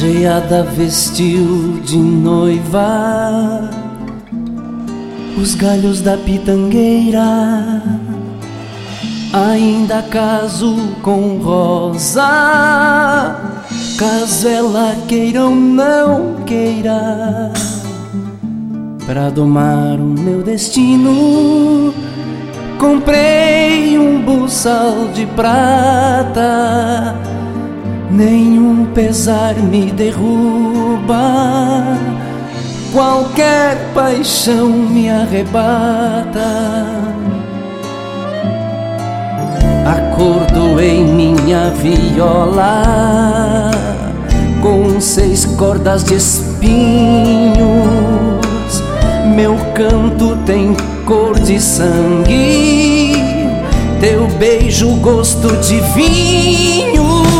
geada vestiu de noiva os galhos da pitangueira. Ainda caso com rosa, caso ela queira ou não queira. Pra domar o meu destino, comprei um buçal de prata. Nenhum pesar me derruba, qualquer paixão me arrebata. Acordoei minha viola com 6 cordas de espinhos. Meu canto tem cor de sangue, teu beijo gosto de vinho.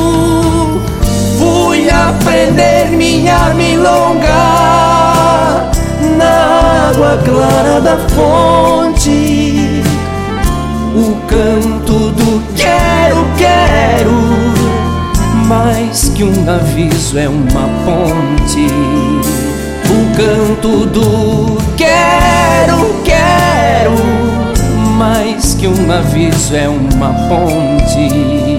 Fui aprender minha milonga na água clara da fonte. O canto do quero, quero, mais que um aviso é uma ponte. O canto do quero, quero, mais que um aviso é uma ponte.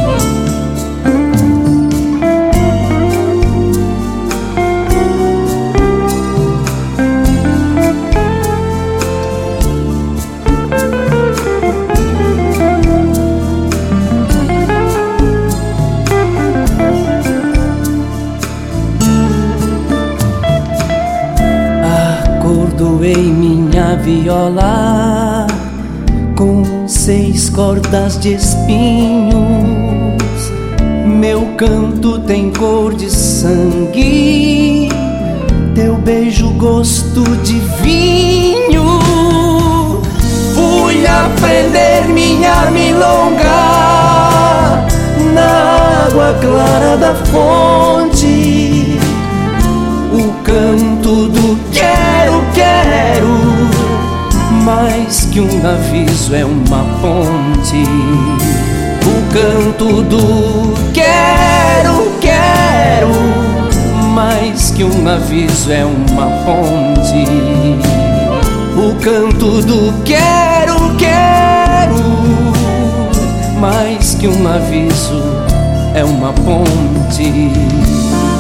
Acordoei minha viola com 6 cordas de espinhos. Meu canto tem cor de sangue, teu beijo gosto de vinho. Fui aprender minha milonga na água clara da fonte. O canto do quero, quero, mais que um aviso é uma ponte. O canto do quero, quero, mais que um aviso é uma ponte. O canto do quero, quero, mais que um aviso é uma ponte.